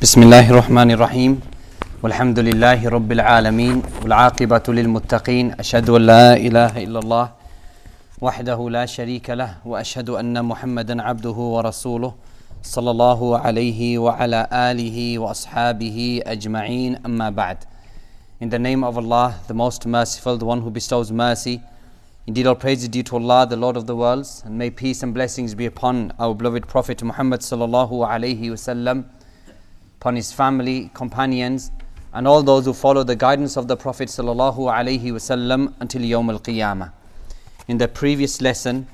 بسم الله الرحمن الرحيم والحمد لله رب العالمين والعاقبة للمتقين أشهد أن لا إله إلا الله وحده لا شريك له وأشهد أن محمدا عبده ورسوله صلى الله عليه وعلى آله وأصحابه أجمعين أما بعد. In the name of Allah, the most merciful, the one who bestows mercy. Indeed, all praise is due to Allah, the Lord of the worlds, and may peace and blessings be upon our beloved Prophet Muhammad sallallahu alaihi wasallam, upon his family, companions, and all those who follow the guidance of the Prophet sallallahu alaihi wasallam until Yawm al-Qiyamah. In the previous lesson,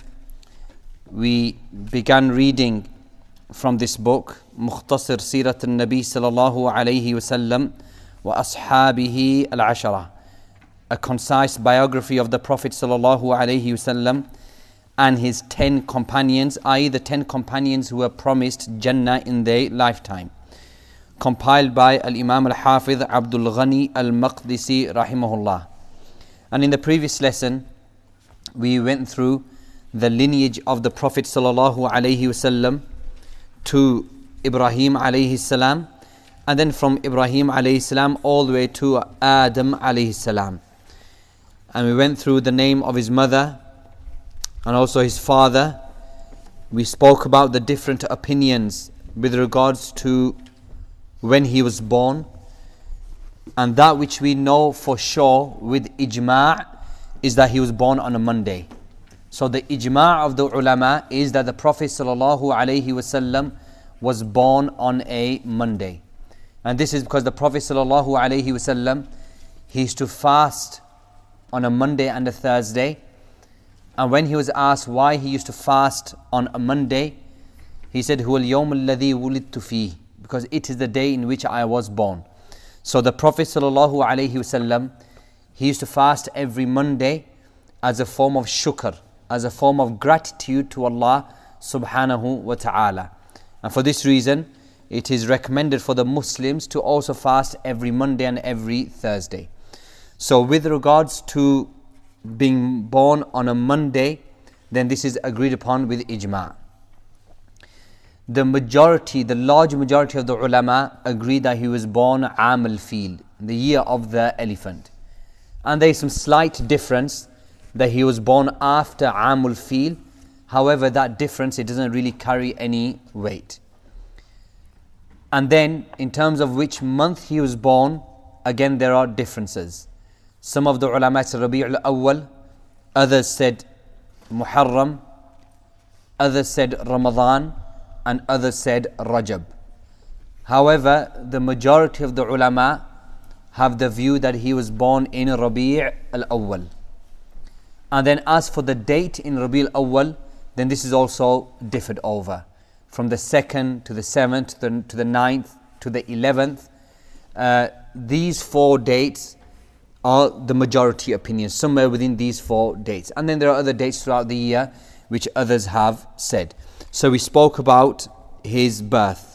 we began reading from this book, Mukhtasar Sirat al-Nabi sallallahu alaihi wasallam wa ashabihi al-ashara, a concise biography of the Prophet sallallahu alaihi wasallam and his 10 companions, i.e. the 10 companions who were promised Jannah in their lifetime, compiled by Al-Imam Al-Hafidh Abdul Ghani Al-Maqdisi rahimahullah. And in the previous lesson, we went through the lineage of the Prophet sallallahu alaihi wasallam to Ibrahim alayhi salam, and then from Ibrahim alayhi salam all the way to Adam alayhi salam. And we went through the name of his mother and also his father. We spoke about the different opinions with regards to when he was born, and that which we know for sure with ijma' is that he was born on a Monday. So the ijma' of the ulama is that the Prophet sallallahu alaihi wasallam was born on a Monday. And this is because the Prophet sallallahu alaihi wasallam, he used to fast on a Monday and a Thursday. And when he was asked why he used to fast on a Monday, he said, "Huwa al-yawm alladhi wulidtu fihi," because it is the day in which I was born. So the Prophet sallallahu alaihi wasallam, he used to fast every Monday as a form of shukr, as a form of gratitude to Allah subhanahu wa ta'ala. And for this reason, it is recommended for the Muslims to also fast every Monday and every Thursday. So with regards to being born on a Monday, then this is agreed upon with ijma'. The large majority of the ulama agree that he was born Aam al-Fil, the year of the elephant. And there is some slight difference that he was born after Aam al-Fil. However, that difference, it doesn't really carry any weight. And then, in terms of which month he was born, again there are differences. Some of the ulama said Rabi' al-Awwal, others said Muharram, others said Ramadan, and others said Rajab. However, the majority of the ulama have the view that he was born in Rabi' al-Awwal. And then as for the date in Rabi' al-Awwal, then this is also differed over. From the 2nd to the 7th to the 9th to the 11th. These 4 dates are the majority opinion, somewhere within these 4 dates. And then there are other dates throughout the year which others have said. So we spoke about his birth.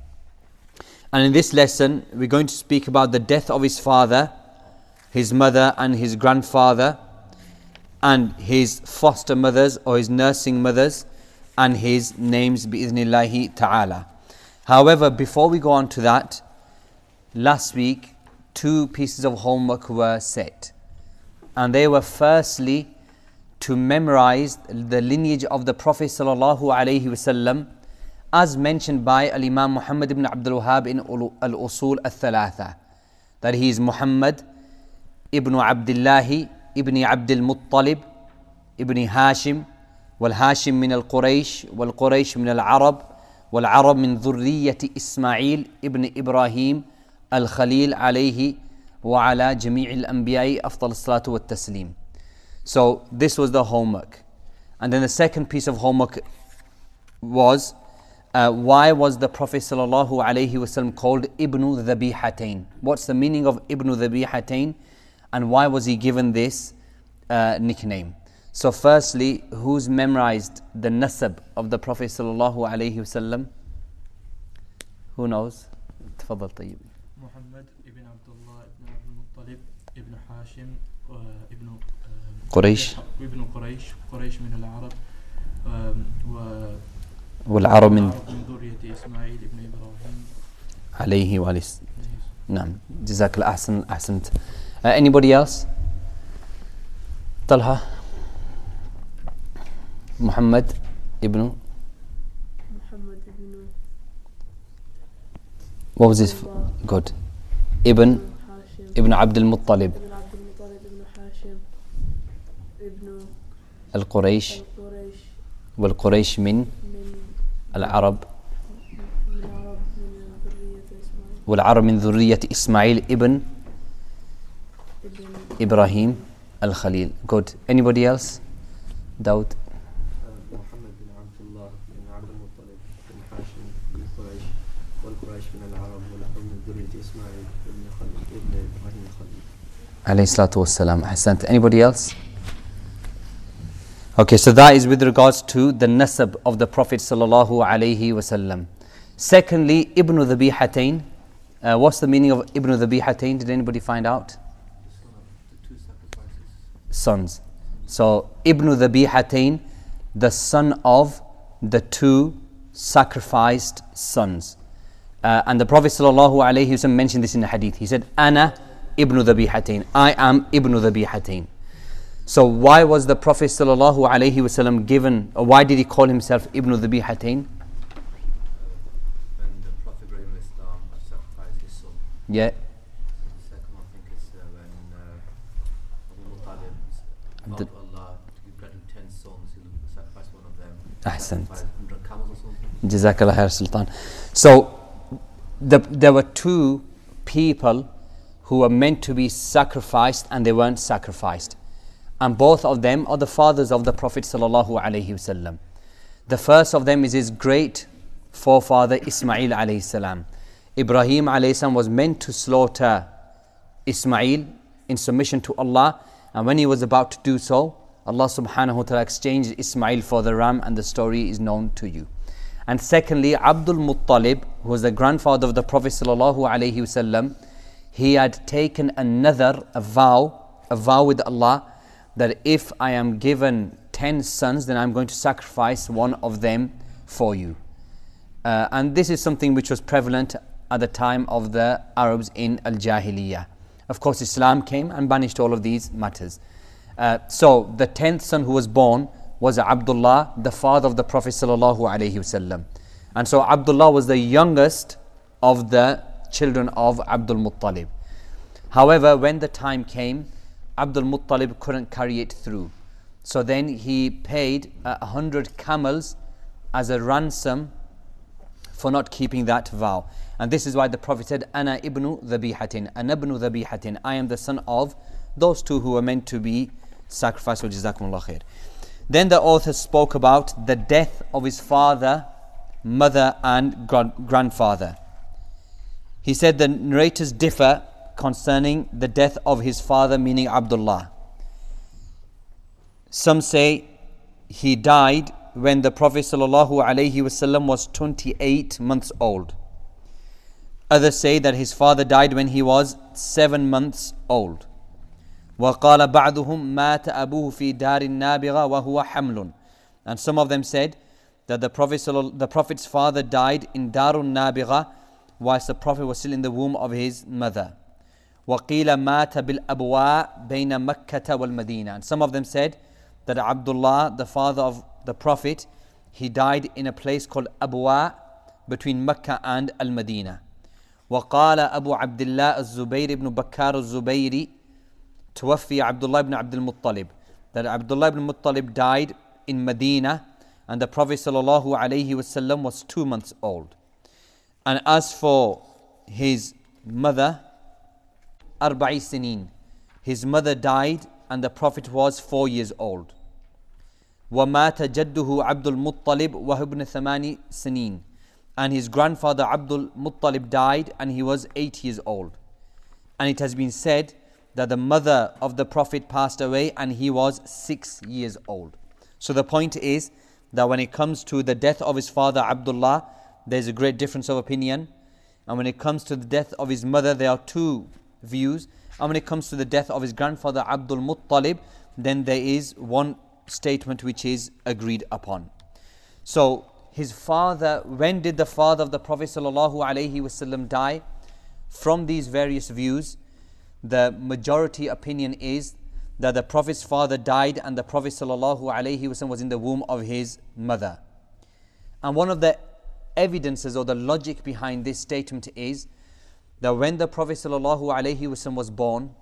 And in this lesson, we're going to speak about the death of his father, his mother and his grandfather, and his foster mothers or his nursing mothers, and his names bi'idhnillahi ta'ala. However, before we go on to that, last week 2 pieces of homework were set. And they were firstly to memorize the lineage of the Prophet sallallahu alaihi wasallam as mentioned by Al-Imam Muhammad ibn Abdul Wahhab in Al-Usul Al-Thalatha, that he is Muhammad ibn Abdullah ibn Abdul Muttalib ibn Hashim, والهاشم من القريش والقريش من العرب والعرب من ذرية إسماعيل ابن إبراهيم الخليل عليه وعلى جميع الأنبياء أفضل الصلاة والتسليم. So this was the homework. And then the second piece of homework was why was the Prophet sallallahu alaihi wasallam called Ibn Dhabihatain? What's the meaning of Ibn Dhabihatain, and why was he given this nickname? So firstly, who's memorized the nasab of the Prophet sallallahu alaihi wasallam? Who knows? تفضل طيب. محمد ابن عبد الله ابن عبد المطلب ابن هاشم ابن قريش قريش من العرب والعرب من ذرية إسماعيل ابن إبراهيم عليه وآله. نعم جزاك الله أحسنت. Anybody else? Talha Muhammad ibn, what was his good? Ibn Abdul Muttalib القريش والقريش من العرب والعرب من ذرية إسماعيل ابن إبراهيم الخليل. Good. Anybody else? Daud. محمد بن عبد الله بن عبد المطلب بن هاشم بن قريش والقريش من العرب والعرب من ذرية إسماعيل ابن إبراهيم الخليل. عليه الصلاة والسلام. أحسنت. Anybody else? Okay, so that is with regards to the nasab of the Prophet sallallahu alaihi wasallam. Secondly, Ibn Dhabihatain. What's the meaning of Ibn Dhabihatain? Did anybody find out? Sons. So Ibn Dhabihatain, the son of the two sacrificed sons. And the Prophet sallallahu alaihi wasallam mentioned this in the hadith. He said, Ana Ibn Dhabihatain. I am Ibn Dhabihatain. So why was the Prophet sallallahu alaihi wasallam given, or why did he call himself Ibn Dhabihatain? When the Prophet Ibrahim sacrificed his son. Yeah. The second one, I think, is when Abu Muttalib vowed to Allah to grant him 10 sons, he sacrificed one of them. Ahsant. 100 camels or something. Jazakallah khair, Sultan. So there were two people who were meant to be sacrificed and they weren't sacrificed. And both of them are the fathers of the Prophet sallallahu alaihi wasallam. The first of them is his great forefather Ismail alayhi salam. Ibrahim alayhi salam was meant to slaughter Ismail in submission to Allah, and when he was about to do so, Allah subhanahu wa ta'ala exchanged Ismail for the ram, and the story is known to you. And secondly, Abdul Muttalib, who was the grandfather of the Prophet sallallahu alaihi wasallam, he had taken a vow with Allah, that if I am given 10 sons, then I'm going to sacrifice one of them for you. And this is something which was prevalent at the time of the Arabs in Al-Jahiliyyah. Of course, Islam came and banished all of these matters. So the 10th son who was born was Abdullah, the father of the Prophet sallallahu alaihi wasallam. And so Abdullah was the youngest of the children of Abdul Muttalib. However, when the time came, Abdul Muttalib couldn't carry it through. So then he paid 100 camels as a ransom for not keeping that vow. And this is why the Prophet said, Ana ibnu dhabihatin, Ana ibnu dhabihatin. I am the son of those two who were meant to be sacrificed. Jazakumullah khair. Then the author spoke about the death of his father, mother and grandfather. He said the narrators differ concerning the death of his father, meaning Abdullah. Some say he died when the Prophet ﷺ was 28 months old. Others say that his father died when he was 7 months old. وَقَالَ بَعْضُهُمْ مَاتَ أَبُوهُ فِي دَارِ النَّابِغَةِ وَهُوَ حَمْلٌ. And some of them said that the Prophet's father died in Darun Nabiga whilst the Prophet was still in the womb of his mother. وَقِيلَ مَاتَ بِالْأَبْوَاءِ بَيْنَ مَكَّةَ وَالْمَدِينَةِ. And some of them said that Abdullah, the father of the Prophet, he died in a place called Abwa between Mecca and Al-Madinah. وقال أبو عبد الله الزبير بن بكار الزبيري توفي عبد الله بن عبد المطلب. That Abdullah ibn Muttalib died in Medina and the Prophet sallallahu alaihi wasallam was 2 months old. And as for his mother, Arba'i Sinin, his mother died and the Prophet was 4 years old. وَمَاتَ جَدُّهُ عَبْدُ الْمُطَّلِبِ وَهُبْنِ ثَمَانِ سِنِينَ. And his grandfather Abdul Muttalib died and he was 8 years old. And it has been said that the mother of the Prophet passed away and he was 6 years old. So the point is that when it comes to the death of his father Abdullah, there is a great difference of opinion. And when it comes to the death of his mother, there are two views. And when it comes to the death of his grandfather Abdul Muttalib, then there is one statement which is agreed upon. So his father, when did the father of the Prophet ﷺ die? From these various views, the majority opinion is that the Prophet's father died and the Prophet ﷺ was in the womb of his mother. And one of the evidences or the logic behind this statement is that when the Prophet ﷺ was born,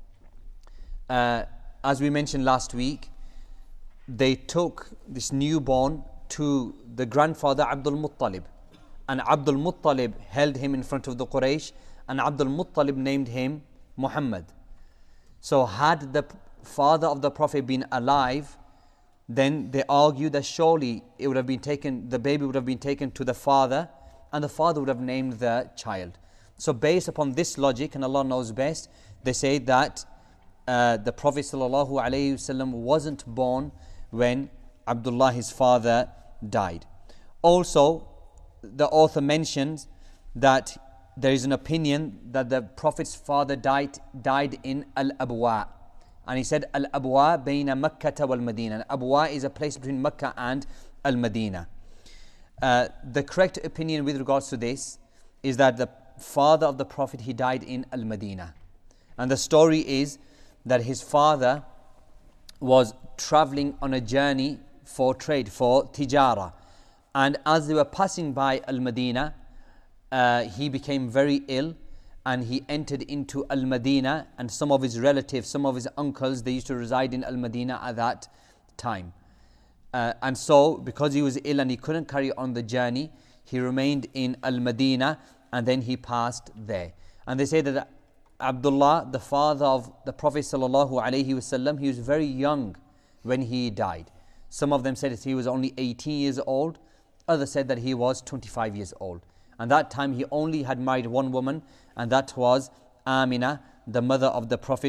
as we mentioned last week, they took this newborn to the grandfather Abdul Muttalib, and Abdul Muttalib held him in front of the Quraysh, and Abdul Muttalib named him Muhammad. So had the father of the Prophet been alive, then they argue that surely it would have been taken, the baby would have been taken to the father, and the father would have named the child. So based upon this logic, and Allah knows best, they say that the Prophet ﷺ wasn't born when Abdullah, his father, died. Also, the author mentions that there is an opinion that the Prophet's father died in Al-Abwa. And he said, Al-Abwa bayna Makkah wal Madinah. Al-Abwa is a place between Makkah and Al-Madinah. The correct opinion with regards to this is that the father of the Prophet, he died in Al-Madinah. And the story is that his father was traveling on a journey for trade, for tijara. And as they were passing by Al-Madinah, he became very ill and he entered into Al-Madinah, and some of his relatives, some of his uncles, they used to reside in Al-Madinah at that time. And so, because he was ill and he couldn't carry on the journey, he remained in Al-Madinah and then he passed there. And they say that Abdullah, the father of the Prophet ﷺ, he was very young when he died. Some of them said that he was only 18 years old. Others said that he was 25 years old. And that time he only had married one woman, and that was Amina, the mother of the Prophet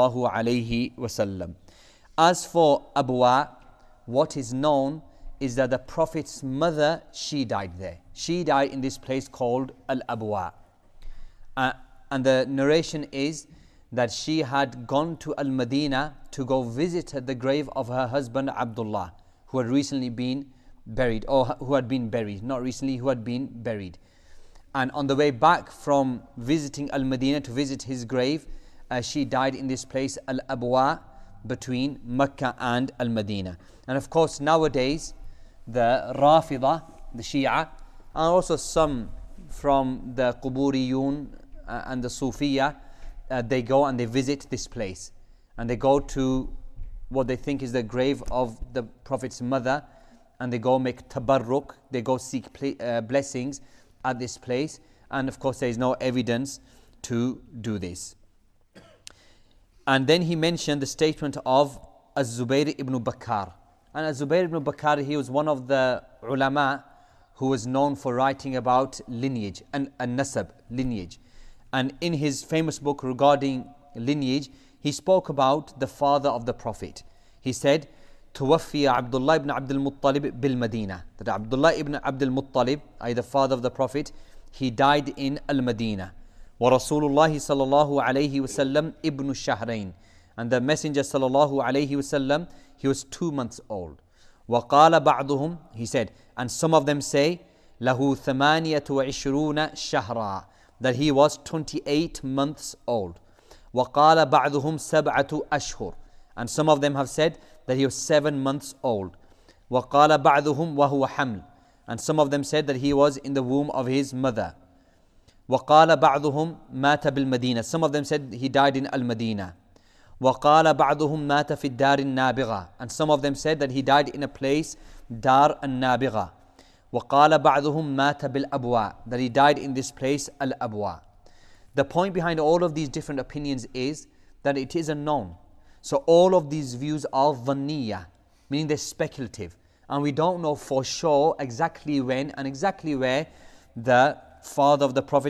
ﷺ. As for Abwa, what is known is that the Prophet's mother, she died there. She died in this place called Al-Abwa. And the narration is that she had gone to Al-Madinah to go visit the grave of her husband Abdullah, who had recently been buried, or who had been buried, not recently, who had been buried. And on the way back from visiting Al-Madinah to visit his grave, she died in this place, Al-Abwa, between Mecca and Al-Madinah. And of course, nowadays, the Rafida, the Shia, and also some from the Quburiyun and the Sufiya, they go and they visit this place. And they go to what they think is the grave of the Prophet's mother, and they go make tabarruk, they go seek blessings at this place. And of course, there is no evidence to do this. And then he mentioned the statement of Az-Zubayr ibn Bakkar. And Az-Zubayr ibn Bakkar, he was one of the ulama who was known for writing about lineage and nasab, lineage. And in his famous book regarding lineage, he spoke about the father of the Prophet. He said, توفي عبد الله ibn Abdul Muttalib bil Madinah. That Abdullah ibn Abdul Muttalib, the father of the Prophet, he died in Al-Madinah. وَرَسُولُ اللَّهِ صَلَّى اللَّهُ عَلَيْهِ وَسَلَّمْ ibn Shahrain. And the Messenger sallallahu alayhi wasallam, he was 2 months old. وَقَالَ بَعْضُهُمْ, he said, and some of them say, لَهُ ثَمَانِيَةُ وَعِشْرُونَ شَهْرًا, that he was 28 months old. وَقَالَ بَعْضُهُمْ سَبْعَةُ أَشْهُرٍ, and some of them have said that he was 7 months old. وَقَالَ بَعْضُهُمْ وَهُوَ حَمْلٌ, and some of them said that he was in the womb of his mother. وَقَالَ بَعْضُهُمْ مَاتَ بِالْمَدِينَةِ, some of them said he died in Al-Madinah. وَقَالَ بَعْضُهُمْ مَاتَ فِي الدَّارِ النَّابِغَةِ, and some of them said that he died in a place, Dar al-Nabiga. وَقَالَ بَعْضُهُمْ مَاتَ بِالْأَبْوَى, that he died in this place, Al-Abwa. The point behind all of these different opinions is that it is unknown. So all of these views are dhanniya, meaning they're speculative. And we don't know for sure exactly when and exactly where the father of the Prophet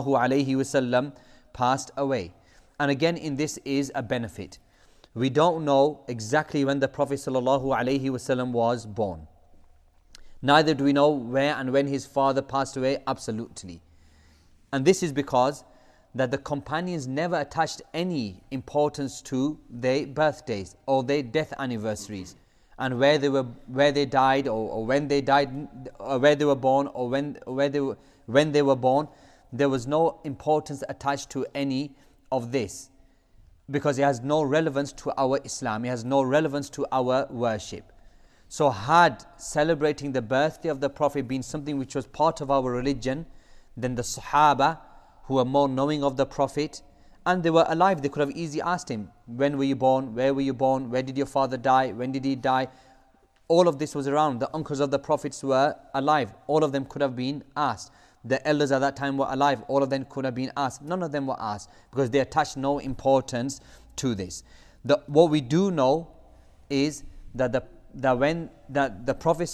ﷺ passed away. And again, in this is a benefit. We don't know exactly when the Prophet ﷺ was born. Neither do we know where and when his father passed away, absolutely. And this is because that the companions never attached any importance to their birthdays or their death anniversaries. and where they died, or when they died, or where they were born, or when they were born, there was no importance attached to any of this, because it has no relevance to our Islam, it has no relevance to our worship. So had celebrating the birthday of the Prophet been something which was part of our religion, then the Sahaba, who were more knowing of the Prophet, and they were alive, they could have easily asked him, when were you born, where were you born, where did your father die, when did he die? All of this was around. The uncles of the Prophets were alive, all of them could have been asked. The elders at that time were alive, all of them could have been asked. None of them were asked, because they attached no importance to this. What we do know is that the Prophet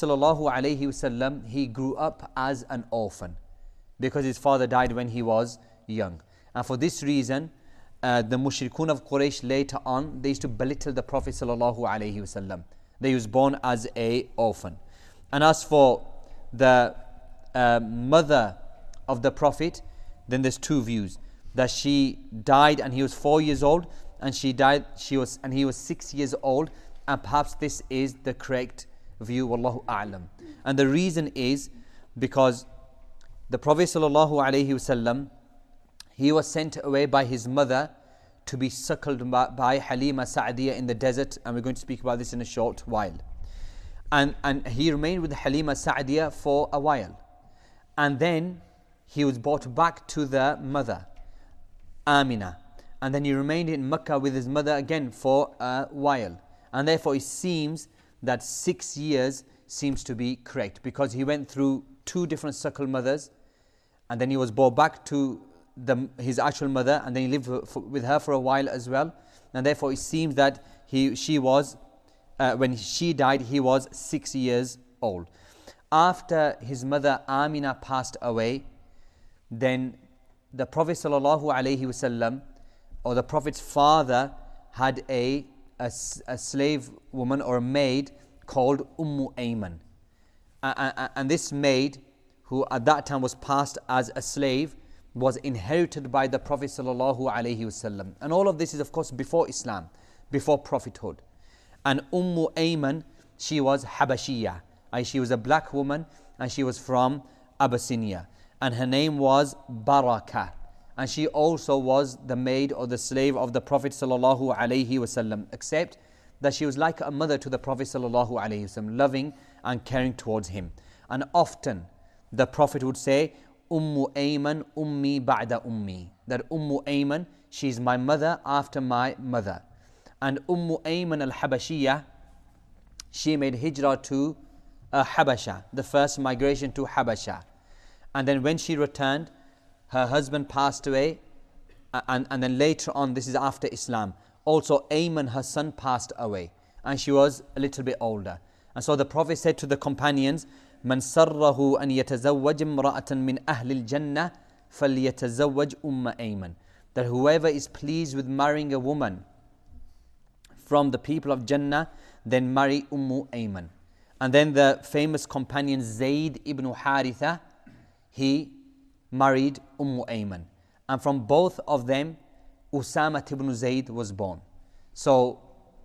ﷺ, he grew up as an orphan, because his father died when he was young. And for this reason, the mushrikun of Quraysh later on, they used to belittle the Prophet ﷺ. They was born as an orphan. And as for the mother of the Prophet, then there's two views. That she died and he was 4 years old, and he was 6 years old, and perhaps this is the correct view, wallahu a'lam. And the reason is because the Prophet ﷺ, he was sent away by his mother to be suckled by Halima Sa'diyah in the desert, and we're going to speak about this in a short while. And he remained with Halima Sa'diyah for a while, and then he was brought back to the mother, Amina, and then he remained in Mecca with his mother again for a while. And therefore it seems that 6 years seems to be correct, because he went through 2 different suckle mothers, and then he was brought back to his actual mother, and then he lived with her for a while as well. And therefore it seems that she was, when she died, he was 6 years old. After his mother Amina passed away, then the Prophet ﷺ, or the Prophet's father, had a slave woman or a maid called Ayman. And this maid, who at that time was passed as a slave, was inherited by the Prophet ﷺ. And all of this is of course before Islam, before prophethood. And Ayman, she was Habashiyah, she was a black woman, and she was from Abyssinia, and her name was Barakah, and she also was the maid or the slave of the Prophet ﷺ, except that she was like a mother to the Prophet ﷺ, loving and caring towards him. And often the Prophet would say, Ayman ummi ba'da ummi, that Ayman, she is my mother after my mother. And Ayman al-Habashiyah, she made hijrah to Habasha, the first migration to Habasha. And then when she returned, her husband passed away, and then later on, this is after Islam, also Ayman, her son, passed away, and she was a little bit older. And so the Prophet said to the companions, من سره أن يتزوج امرأة من أهل الجنة فليتزوج أيمن, that whoever is pleased with marrying a woman from the people of Jannah, then marry Ayman. And then the famous companion Zayd ibn Haritha, he married Ayman. And from both of them, Usama ibn Zayd was born. So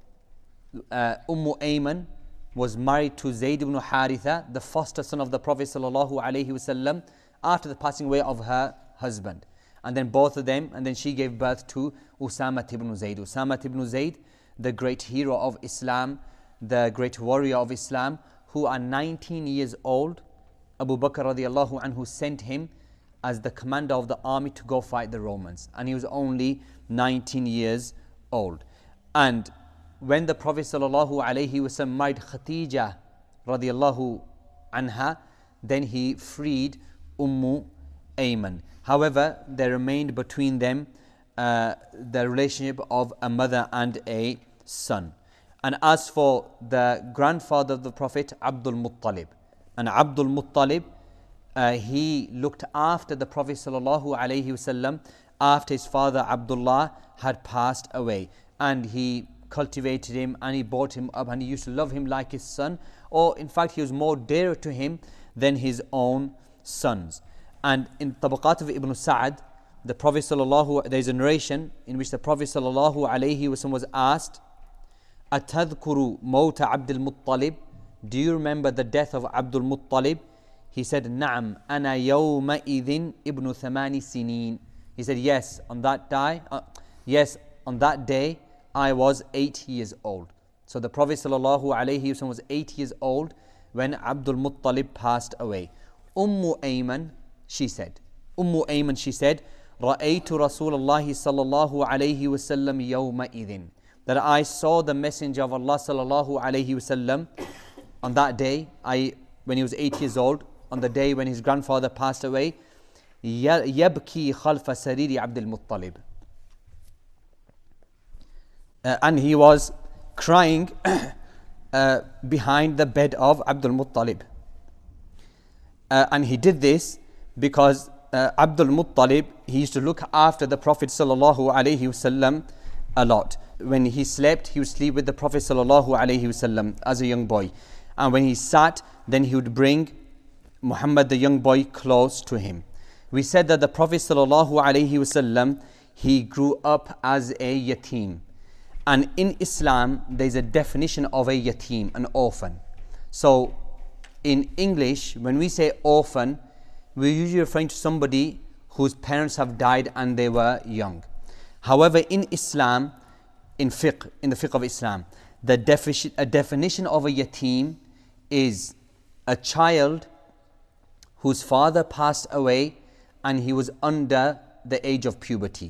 Ayman was married to Zayd ibn Haritha, the foster son of the Prophet ﷺ, after the passing away of her husband. And then both of them, and then she gave birth to Usama ibn Zayd. Usama ibn Zayd, the great hero of Islam, the great warrior of Islam, who at 19 years old, Abu Bakr radiallahu anhu sent him as the commander of the army to go fight the Romans. And he was only 19 years old. And when the Prophet ﷺ married Khadija radiallahu anha, then he freed Ayman. However, there remained between them the relationship of a mother and a son. And as for the grandfather of the Prophet, Abdul Muttalib, and Abdul Muttalib, he looked after the Prophet ﷺ after his father Abdullah had passed away, and he cultivated him and he brought him up, and he used to love him like his son, or in fact he was more dear to him than his own sons. And in Tabaqat of Ibn Sa'ad, the Prophet there is a narration in which the Prophet ﷺ was asked أتذكر موت عبد المطلب? Do you remember the death of Abdul Muttalib? He said, نعم أنا يومئذ ابن 8 سنين. He said, yes, on that day, I was 8 years old. So the Prophet ﷺ was 8 years old when Abdul Muttalib passed away. Ummu Ayman, she said, رأيت رسول الله صلى الله عليه وسلم يومئذ. That I saw the Messenger of Allah sallallahu alayhi wasallam on that day, when he was 8 years old, on the day when his grandfather passed away, يبكي خلف سرير عبد المطلب. And he was crying behind the bed of Abdul Muttalib. And he did this because Abdul Muttalib, he used to look after the Prophet sallallahu alaihi wasallam a lot. When he slept, he would sleep with the Prophet sallallahu alaihi wasallam as a young boy. And when he sat, then he would bring Muhammad, the young boy, close to him. We said that the Prophet sallallahu alaihi wasallam, he grew up as a yatim. And in Islam, there is a definition of a yatim, an orphan. So, in English, when we say orphan, we're usually referring to somebody whose parents have died and they were young. However, in Islam, in the fiqh of Islam, a definition of a yatim is a child whose father passed away and he was under the age of puberty.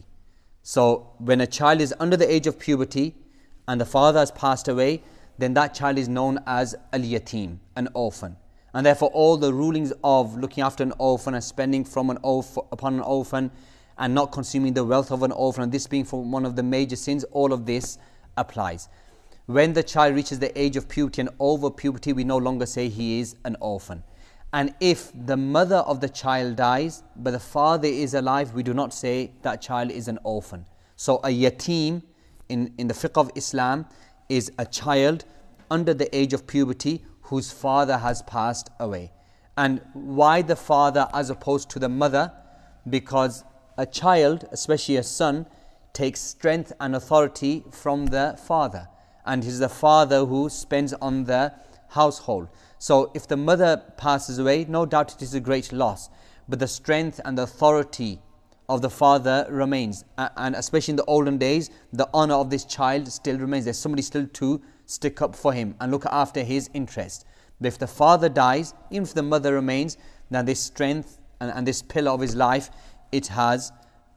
So when a child is under the age of puberty and the father has passed away, then that child is known as al-yatim, an orphan. And therefore all the rulings of looking after an orphan and spending from upon an orphan and not consuming the wealth of an orphan, and this being from one of the major sins, all of this applies. When the child reaches the age of puberty and over puberty, we no longer say he is an orphan. And if the mother of the child dies, but the father is alive, we do not say that child is an orphan. So a yatim in the fiqh of Islam is a child under the age of puberty whose father has passed away. And why the father as opposed to the mother? Because a child, especially a son, takes strength and authority from the father. And it is the father who spends on the household. So if the mother passes away, no doubt it is a great loss. But the strength and the authority of the father remains. And especially in the olden days, the honor of this child still remains. There's somebody still to stick up for him and look after his interest. But if the father dies, even if the mother remains, then this strength and this pillar of his life, it has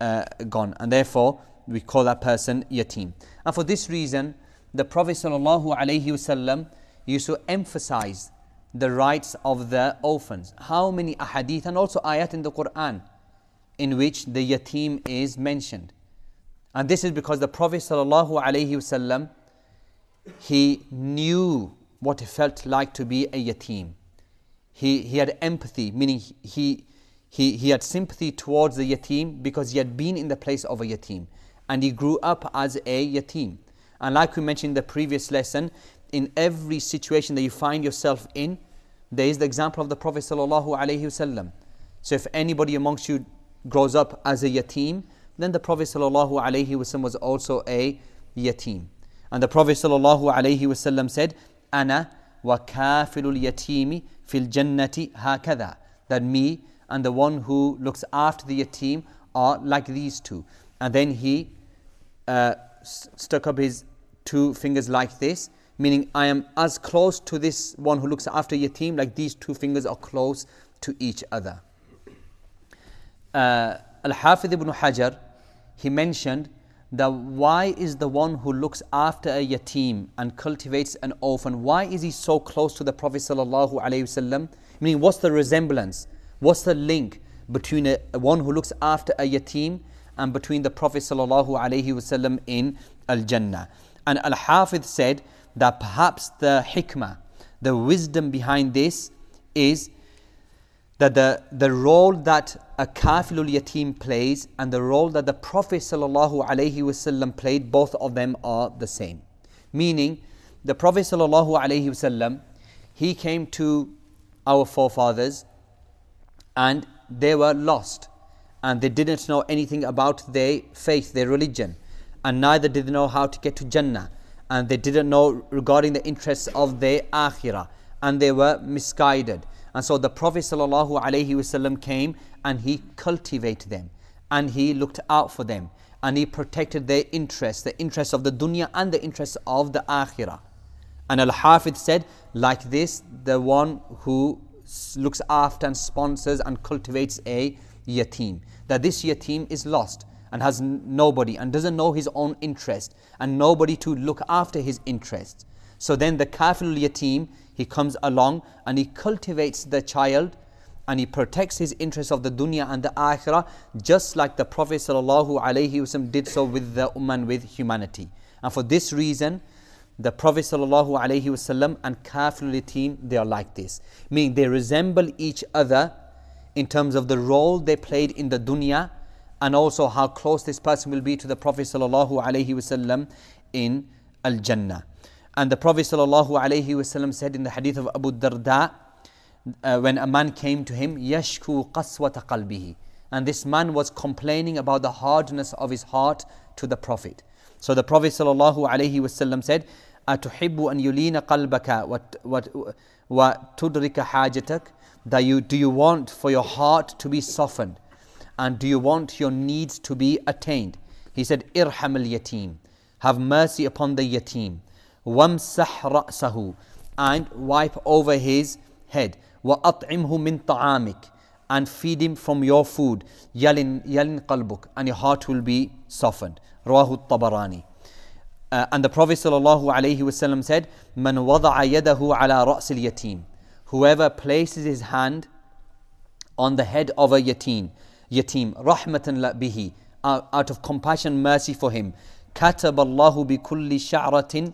gone. And therefore, we call that person yatim. And for this reason, the Prophet ﷺ used to emphasize the rights of the orphans. How many ahadith and also ayat in the Quran in which the yatim is mentioned. And this is because the Prophet ﷺ, he knew what it felt like to be a yatim. He had empathy, meaning he had sympathy towards the yatim because he had been in the place of a yatim. And he grew up as a yatim. And like we mentioned in the previous lesson, in every situation that you find yourself in, there is the example of the Prophet ﷺ. So if anybody amongst you grows up as a yatim, then the Prophet ﷺ was also a yatim. And the Prophet ﷺ said, Ana wa kafilul yatimi fil jannati hakadha. That me and the one who looks after the yatim are like these two. And then he stuck up his two fingers like this, meaning I am as close to this one who looks after yatim, like these two fingers are close to each other. Al-Hafidh ibn Hajar, he mentioned that why is the one who looks after a yatim and cultivates an orphan, why is he so close to the Prophet ﷺ? Meaning, what's the resemblance? What's the link between one who looks after a yatim and between the Prophet ﷺ in Al-Jannah? And Al-Hafidh said that perhaps the hikmah, the wisdom behind this is that the role that a kafilul yatim plays and the role that the Prophet ﷺ played, both of them are the same. Meaning, the Prophet ﷺ, he came to our forefathers and they were lost and they didn't know anything about their faith, their religion, and neither did they know how to get to Jannah. and they didn't know regarding the interests of their akhirah, and they were misguided. And so the Prophet ﷺ came and he cultivated them, and he looked out for them, and he protected their interests, the interests of the dunya and the interests of the akhirah. And Al-Hafidh said, like this, the one who looks after and sponsors and cultivates a yatim, that this yatim is lost and has nobody and doesn't know his own interest and nobody to look after his interests. So then the kafilul yatim, he comes along and he cultivates the child and he protects his interests of the dunya and the akhirah, just like the Prophet ﷺ did so with the ummah and with humanity. And for this reason, the Prophet ﷺ and kafilul yatim, they are like this, meaning they resemble each other in terms of the role they played in the dunya, and also how close this person will be to the Prophet ﷺ in Al-Jannah. And the Prophet ﷺ said in the hadith of Abu Darda, when a man came to him, yashku qaswata qalbihi, and this man was complaining about the hardness of his heart to the Prophet. So the Prophet ﷺ said, atuhibbu an yulina qalbaka wa tudrika hajatak, do you want for your heart to be softened, and do you want your needs to be attained? He said, irham al-yatim, have mercy upon the yatim, wamsah ra'sahu, and wipe over his head, wa at'imhu min ta'amik, and feed him from your food, yalin qalbuk, and your heart will be softened. Rawahu at-Tabarani. And the Prophet ﷺ said, man wada'a yadahu ala ra's al-yatim, whoever places his hand on the head of a yatim, rahmatan bihi, out of compassion, mercy for him, kataba Allahu bi kulli sha'ratin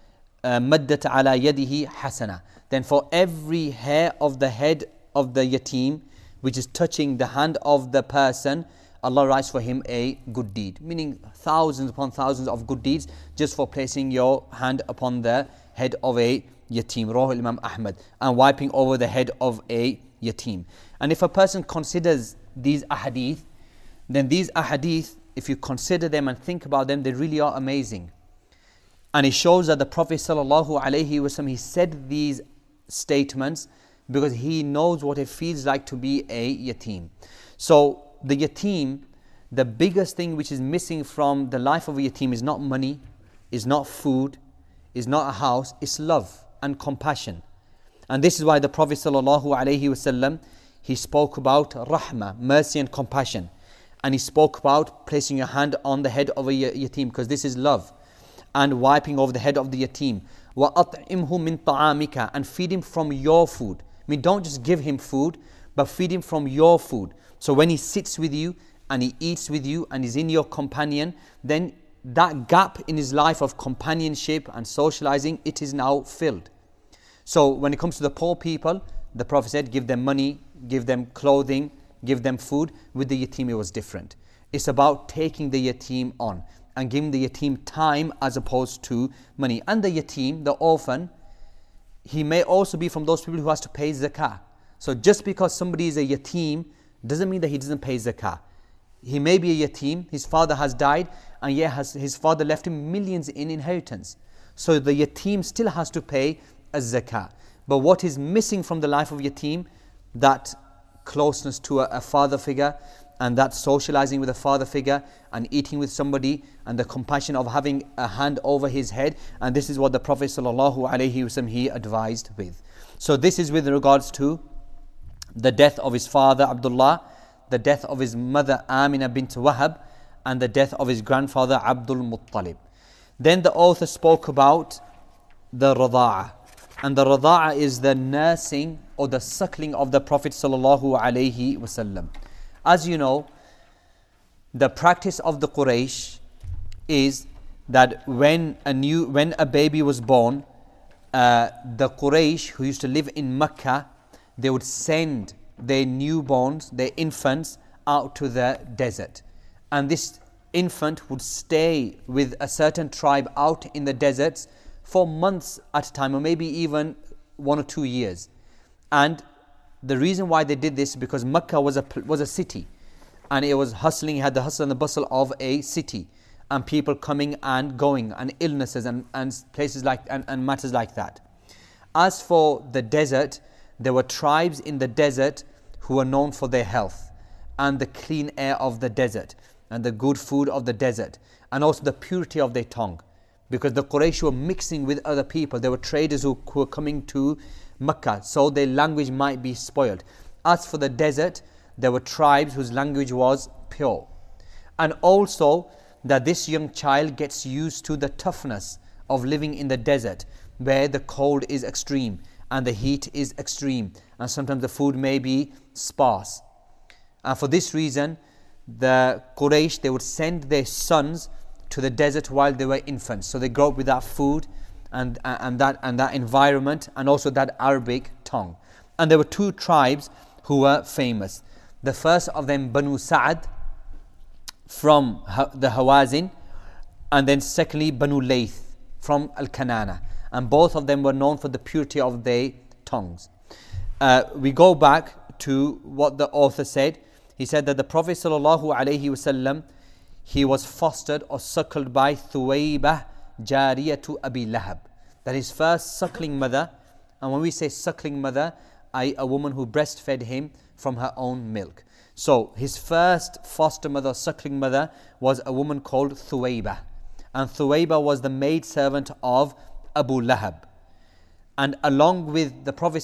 maddat ala yadihi hasana, then for every hair of the head of the yatim which is touching the hand of the person, Allah writes for him a good deed, meaning thousands upon thousands of good deeds just for placing your hand upon the head of a yatim. Rawahu Imam Ahmad. And wiping over the head of a yatim. And if a person considers these ahadith, then these ahadith, if you consider them and think about them, they really are amazing. And it shows that the Prophet ﷺ, he said these statements because he knows what it feels like to be a yatim. So the yatim, the biggest thing which is missing from the life of a yatim is not money, is not food, is not a house, it's love and compassion. And this is why the Prophet ﷺ, he spoke about rahmah, mercy and compassion. And he spoke about placing your hand on the head of a yatim, because this is love. And wiping over the head of the yatim. وَأَطْعِمْهُ مِنْ طَعَامِكَ, and feed him from your food. I mean, don't just give him food, but feed him from your food. So when he sits with you, and he eats with you, and is in your companion, then that gap in his life of companionship and socializing, it is now filled. So when it comes to the poor people, the Prophet said, give them money, give them clothing, give them food. With the yatim, it was different. It's about taking the yatim on and giving the yatim time as opposed to money. And the yatim, the orphan, he may also be from those people who has to pay zakah. So just because somebody is a yatim doesn't mean that he doesn't pay zakah. He may be a yatim, his father has died, and yet his father left him millions in inheritance. So the yatim still has to pay a zakah. But what is missing from the life of yatim, that closeness to a father figure, and that socializing with a father figure, and eating with somebody, and the compassion of having a hand over his head. And this is what the Prophet ﷺ, he advised with. So this is with regards to the death of his father Abdullah, the death of his mother Amina bint Wahab, and the death of his grandfather Abdul Muttalib. Then the author spoke about the rada'ah. And the rada'ah is the nursing or the suckling of the Prophet ﷺ. As you know, the practice of the Quraysh is that when a baby was born, the Quraysh who used to live in Mecca, they would send their newborns, their infants, out to the desert. And this infant would stay with a certain tribe out in the deserts for months at a time, or maybe even 1 or 2 years. And the reason why they did this is because Mecca was a city, and it was hustling, it had the hustle and the bustle of a city. and people coming and going, and illnesses and places like and matters like that. As for the desert, there were tribes in the desert who were known for their health and the clean air of the desert and the good food of the desert, and also the purity of their tongue, because the Quraysh were mixing with other people. There were traders who were coming to Mecca, so their language might be spoiled. As for the desert, there were tribes whose language was pure. And also that this young child gets used to the toughness of living in the desert, where the cold is extreme and the heat is extreme, and sometimes the food may be sparse. And for this reason, the Quraysh, they would send their sons to the desert while they were infants. So they grow up with that food and that environment, and also that Arabic tongue. And there were two tribes who were famous. The first of them, Banu Sa'ad, from the Hawazin, and then secondly Banu Layth from Al-Kanana, and both of them were known for the purity of their tongues. We go back to what the author said. He said that the Prophet ﷺ, he was fostered or suckled by Thuwaybah Jariyatu Abi Lahab, that his first suckling mother. And when we say suckling mother, a woman who breastfed him from her own milk. So his first foster mother, suckling mother, was a woman called Thuwaybah. And Thuwaybah was the maidservant of Abu Lahab. And along with the Prophet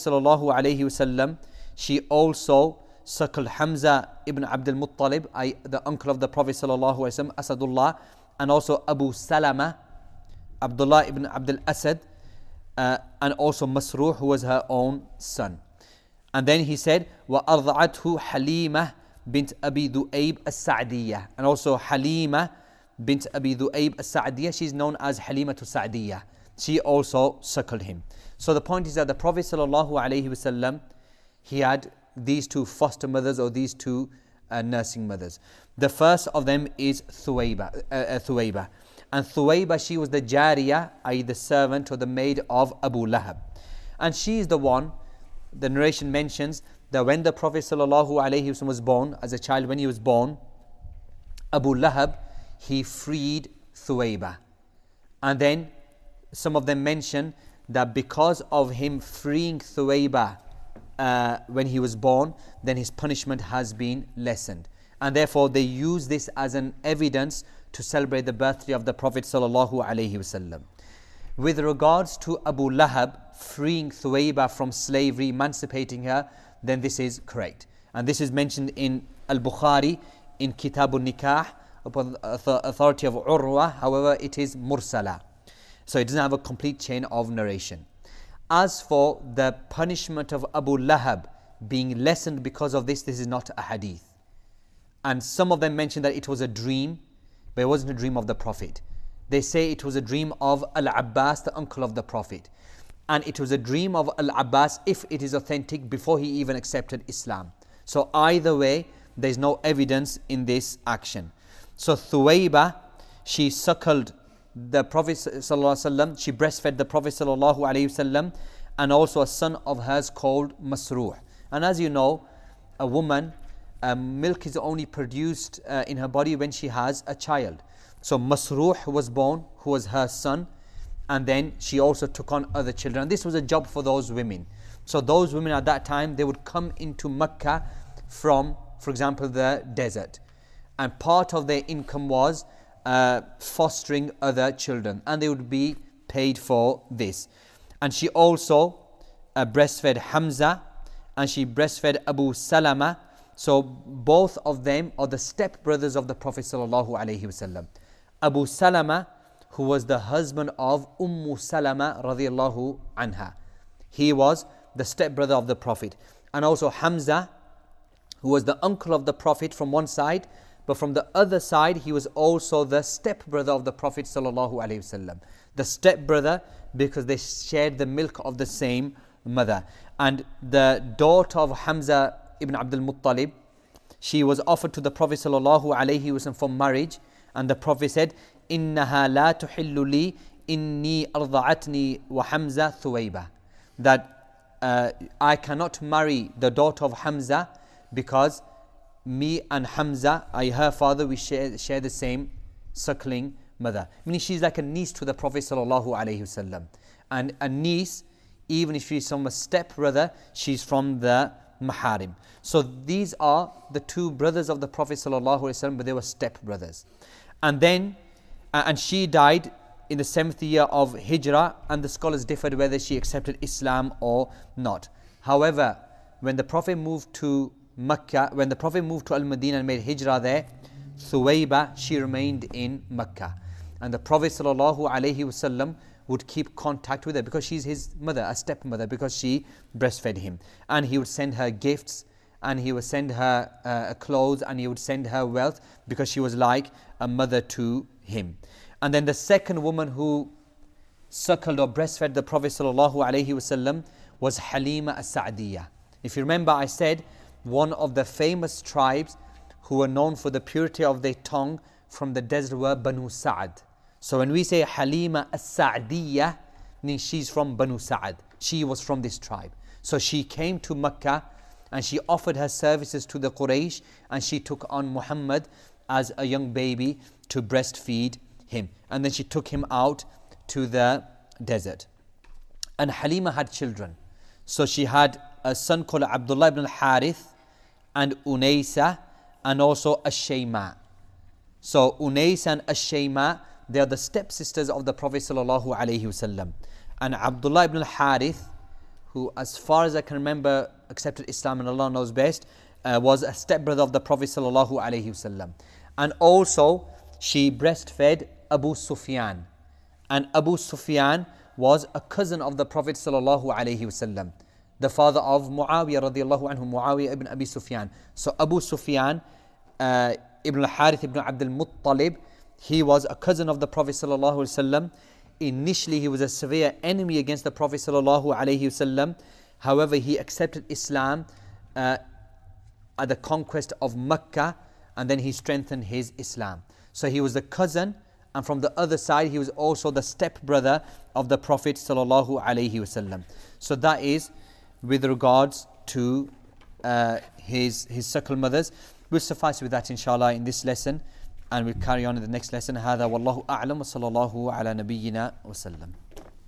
ﷺ, she also suckled Hamza ibn Abdul Muttalib, the uncle of the Prophet ﷺ, Asadullah, and also Abu Salama, Abdullah ibn Abdul Asad, and also Masruh, who was her own son. And then he said, وَأَرْضَعَتْهُ حَلِيمَةٌ bint Abi Du'ayb as-Sa'diyah. And also Halima bint Abi Du'ayb as-Sa'diyah, she's known as Halimatu Sa'diyah. She also suckled him. So the point is that the Prophet ﷺ, he had these two foster mothers, or these two nursing mothers. The first of them is Thuwaybah. And Thuwaybah, she was the Jariyah, i.e. the servant or the maid of Abu Lahab. And she is the one, the narration mentions that when the Prophet ﷺ was born, as a child, when he was born, Abu Lahab, he freed Thuwaybah. And then some of them mention that because of him freeing Thuwaybah when he was born, then his punishment has been lessened. And therefore they use this as an evidence to celebrate the birthday of the Prophet ﷺ. With regards to Abu Lahab freeing Thuwaybah from slavery, emancipating her, then this is correct. And this is mentioned in Al-Bukhari, in Kitab al-Nikah, upon the authority of Urwa. However, it is mursala, so it doesn't have a complete chain of narration. As for the punishment of Abu Lahab being lessened because of this is not a hadith. And some of them mention that it was a dream, but it wasn't a dream of the Prophet. They say it was a dream of Al-Abbas, the uncle of the Prophet. And it was a dream of Al-Abbas, if it is authentic, before he even accepted Islam. So either way, there is no evidence in this action. So Thuwaybah, she suckled the Prophet ﷺ, she breastfed the Prophet ﷺ, and also a son of hers called Masruh. And as you know, a woman, milk is only produced in her body when she has a child. So Masruh was born, who was her son, and then she also took on other children. And this was a job for those women. So those women at that time, they would come into Mecca from, for example, the desert. And part of their income was fostering other children, and they would be paid for this. And she also breastfed Hamza, and she breastfed Abu Salama. So both of them are the stepbrothers of the Prophet ﷺ. Abu Salama, who was the husband of Salama radiallahu anha, he was the stepbrother of the Prophet. And also Hamza, who was the uncle of the Prophet from one side, but from the other side, he was also the stepbrother of the Prophet ﷺ. The stepbrother, because they shared the milk of the same mother. And the daughter of Hamza ibn Abdul Muttalib, she was offered to the Prophet ﷺ for marriage. And the Prophet said, إِنَّهَا لَا تُحِلُّ لِي إِنِّي أَرْضَعَتْنِي وَحَمْزَةَ ثُوَيْبَةَ. That I cannot marry the daughter of Hamza, because me and Hamza, her father, we share the same suckling mother. Meaning she's like a niece to the Prophet sallallahu alaihi wasallam. And a niece, even if she's from a step brother, she's from the maharim. So these are the two brothers of the Prophet sallallahu alaihi wasallam, but they were step brothers. And then, and she died in the 7th year of Hijrah, and the scholars differed whether she accepted Islam or not. However, when the Prophet moved to Mecca, when the Prophet moved to Al-Madinah and made Hijrah there, Thuwayba, she remained in Mecca. And the Prophet ﷺ would keep contact with her because she's his mother, a stepmother, because she breastfed him. And he would send her gifts, and he would send her clothes, and he would send her wealth, because she was like a mother to him. And then the second woman who suckled or breastfed the Prophet ﷺ was Halima as-Sa'diyah. If you remember, I said one of the famous tribes who were known for the purity of their tongue from the desert were Banu Sa'ad. So when we say Halima as-Sa'diyah, means she's from Banu Sa'ad. She was from this tribe. So she came to Mecca and she offered her services to the Quraysh, and she took on Muhammad as a young baby to breastfeed him. And then she took him out to the desert. And Halima had children. So she had a son called Abdullah ibn al-Harith and Unaysa, and also Ash-Shayma. So Unaysa and Ash-Shayma, they are the stepsisters of the Prophet sallallahu alaihi wasallam. And Abdullah ibn al-Harith, who as far as I can remember accepted Islam, and Allah knows best, was a stepbrother of the Prophet sallallahu alaihi wasallam. And also she breastfed Abu Sufyan. And Abu Sufyan was a cousin of the Prophet sallallahu alaihi wasallam, the father of Muawiyah radiallahu anhu, Muawiyah ibn Abi Sufyan. So Abu Sufyan ibn al-Harith ibn Abdul Muttalib, he was a cousin of the Prophet sallallahu alaihi wasallam. Initially he was a severe enemy against the Prophet sallallahu alaihi wasallam. However, he accepted Islam at the conquest of Mecca, and then he strengthened his Islam. So he was the cousin, and from the other side he was also the stepbrother of the Prophet sallallahu alaihi wasallam. So that is with regards to his suckle mothers. We'll suffice with that inshallah in this lesson, and we'll carry on in the next lesson. هذا والله أعلم وصلى الله على نبينا وسلم.